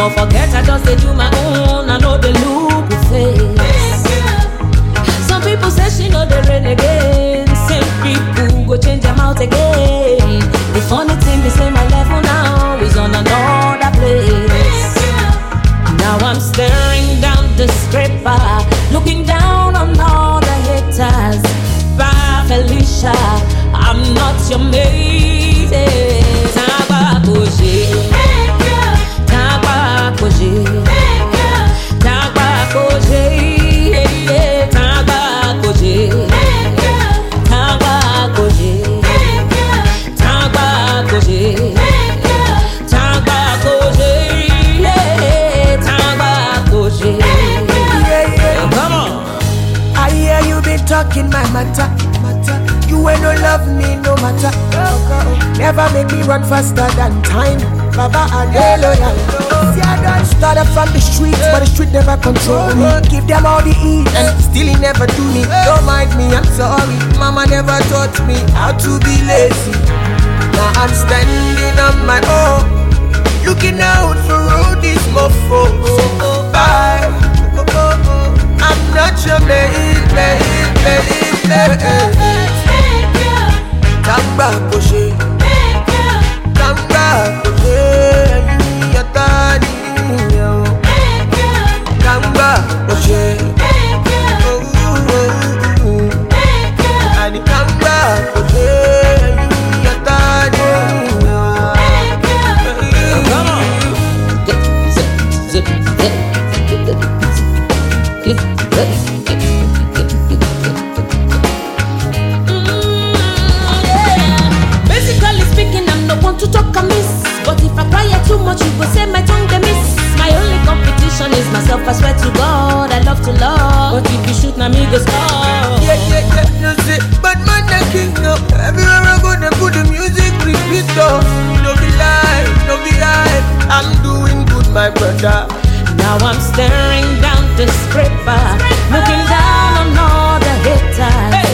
No forget I just do my own, I know the look with face. Some people say she know the rain again. Same people go change them out again. The funny thing is say my level now is on another place. Now I'm staring down the scraper, looking down on all the haters. Bye Felicia, I'm not your mate. Taba Koji, Taba Koji, Taba Koji, Taba Koji, Taba Koji, Taba Koji, Taba Koji, Come on. I hear you been talking my matter. You ain't no love me no matter. Never make me run faster than time. Baba and loyal. See I done started from the streets, but the street never control me. Give them all the eat and still he never do me. Don't mind me, I'm sorry. Mama never taught me how to be lazy. Now I'm standing on my own, looking out for all these mofos. Bye. I'm not your mate. Tamba Koji, Tamba Koji, Yatani, Tamba Koji, and Tamba Koji, Yatani. Come on. Basically speaking, I'm no one to talk amiss. But if I cry too much, you go say my tongue they miss. My only competition is myself, I swear to God, I love to love. But if you shoot, now me go score. Yeah, no say, but man the king now. Everywhere I go, they put the music repeat up. No be lie, I'm doing good, my brother. Now I'm staring down the scraper, looking down on all the haters.